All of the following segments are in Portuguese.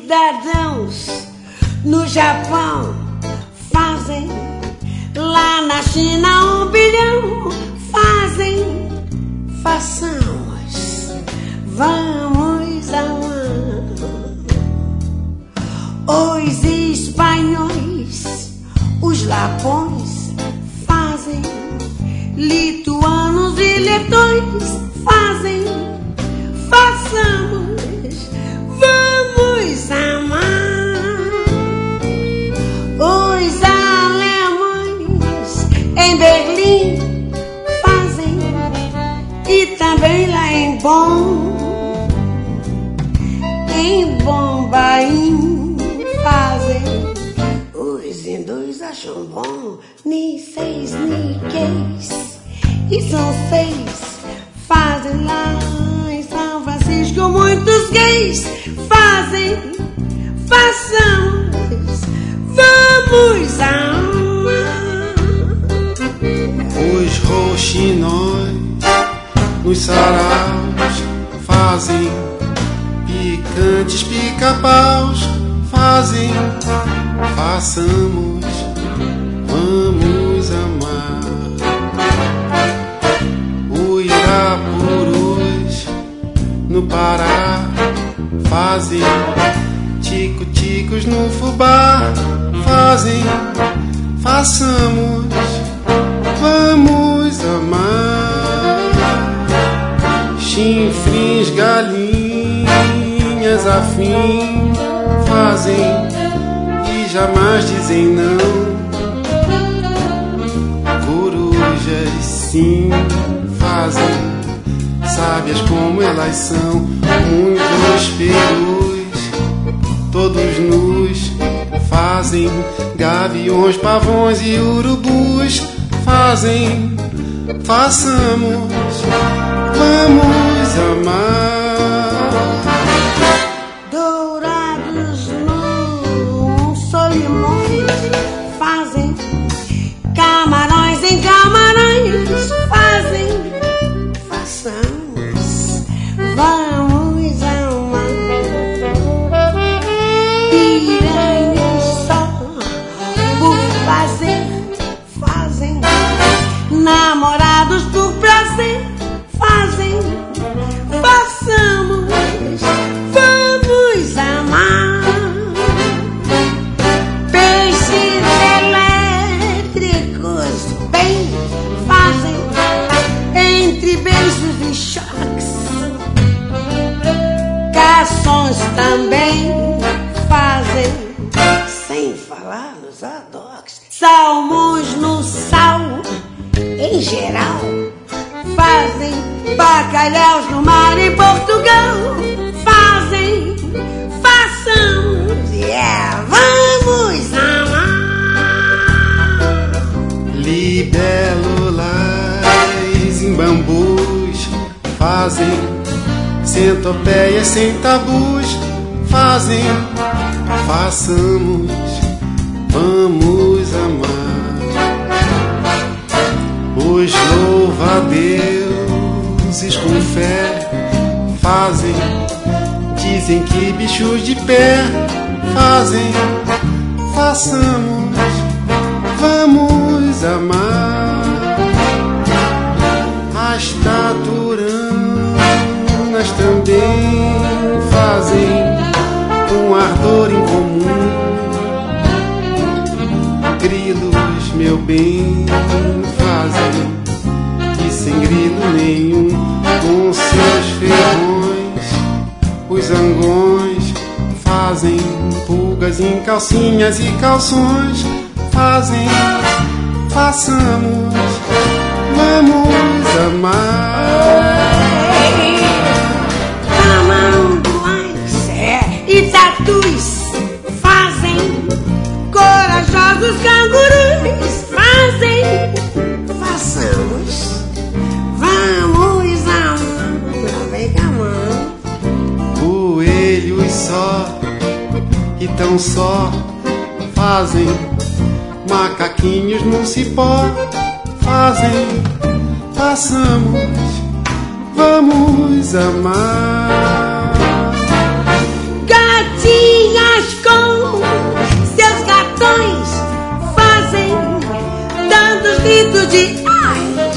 cidadãos no Japão fazem, lá na China 1 bilhão fazem. Façamos, vamos amar. Os espanhóis, os lapões fazem, lituanos e letões fazem. Façamos, vamos amar. Os alemães em Berlim fazem, e também lá em Bombaim fazem. Os hindus acham bom ni 6 ni 6, e são 6. Fazem lá em São Francisco muitos gays fazem. Façamos, vamos amar. Os roxinóis nos saraus fazem, picantes pica-paus fazem. Façamos, vamos amar. Os irapurus no Pará fazem, tico-ticos no fubá fazem. Façamos, vamos amar. Chinfrins, galinhas afim fazem, e jamais dizem não. Corujas sim fazem, sábias como elas são. Muitos perus, todos nus fazem. Gaviões, pavões e urubus fazem. Façamos, vamos amar. Dourados no Solimões fazem, camarões em Camarões fazem. Façamos, vamos amar. Piranhas só por fazer fazem, namorados por prazer fazem. Façamos, vamos amar. Peixes elétricos bem fazem, entre beijos e choques. Garçons também fazem, sem falar nos adoques. Salmões no sal em geral fazem, bacalhaus no mar em Portugal fazem. Façamos, yeah, vamos amar. Libélulas em bambus fazem, centopeias sem tabus fazem. Façamos, vamos amar. Os louva-deuses com fé fazem, dizem que bichos de pé fazem. Façamos, vamos amar. As taturanas também fazem, um ardor em comum. Grilos, meu bem, fazem, e sem grilo nenhum, com seus ferrões. Os zangões fazem, pulgas em calcinhas e calções fazem. Façamos, vamos amar. Tamanduás e tatus fazem, corajosos cangurus fazem. Façamos, vamos amar. Vem com a mão. Coelhos só e tão só fazem, macaquinhos no cipó fazem. Façamos, vamos amar. Gatinhos galinhas com seus gatões fazem tantos gritos de ai.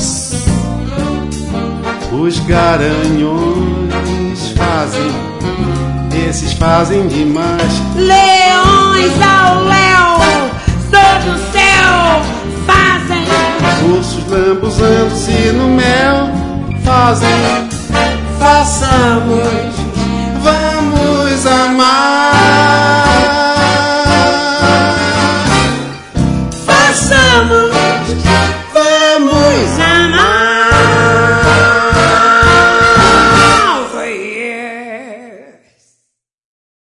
Os garanhões fazem, esses fazem demais. Leões ao léu, sob o céu, fazem. Ursos lambuzando-se no mel fazem.